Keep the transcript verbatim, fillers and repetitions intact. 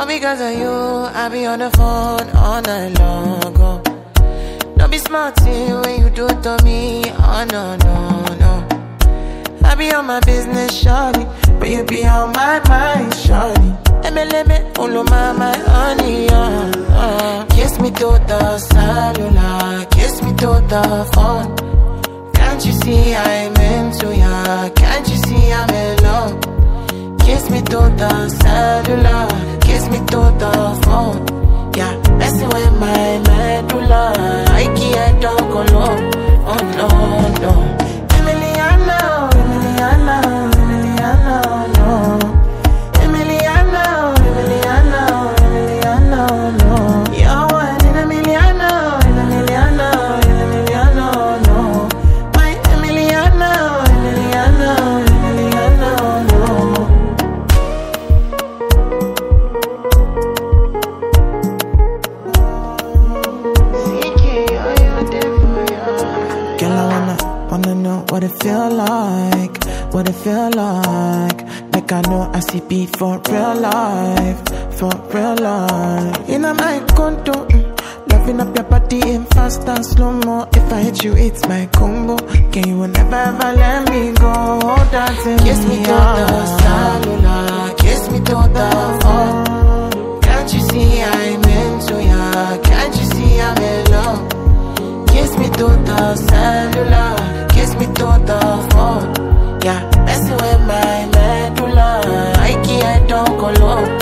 because of you, I be on the phone all night long. Oh. Don't be smart when you do it to me. Oh no, no, no. I be on my business, shawty, but you be on my mind, shawty. M L M, follow my, my honey, uh, uh. Kiss me to the cellular, kiss me to the phone. Can't you see I'm into ya? Can't you see I'm in love? Kiss me to the cellular, kiss me to the phone. Yeah, messing with my medulla, I can't talk alone. Oh no, no. Emiliano, Emiliano, Emiliano, no. Emiliano, Emiliano, Emiliano, no. You're one in a Emiliano, in Emiliano, in Emiliano, no. My Emiliano, Emiliano, Emiliano, no. Girl, I wanna, wanna know what it feel like, what it feel like. Like I know I see beat for real life, for real life. In a my condo, mm, loving up your body in fast and slow-mo. If I hit you, it's my combo. Can you never ever let me go? Hold on to kiss me to the cellular, kiss me to the phone. Can't you see I'm into ya? Can't you see I'm in love? Kiss me to the cellular, kiss me to the phone. Yeah, messing with my medulla, I can't talk alone.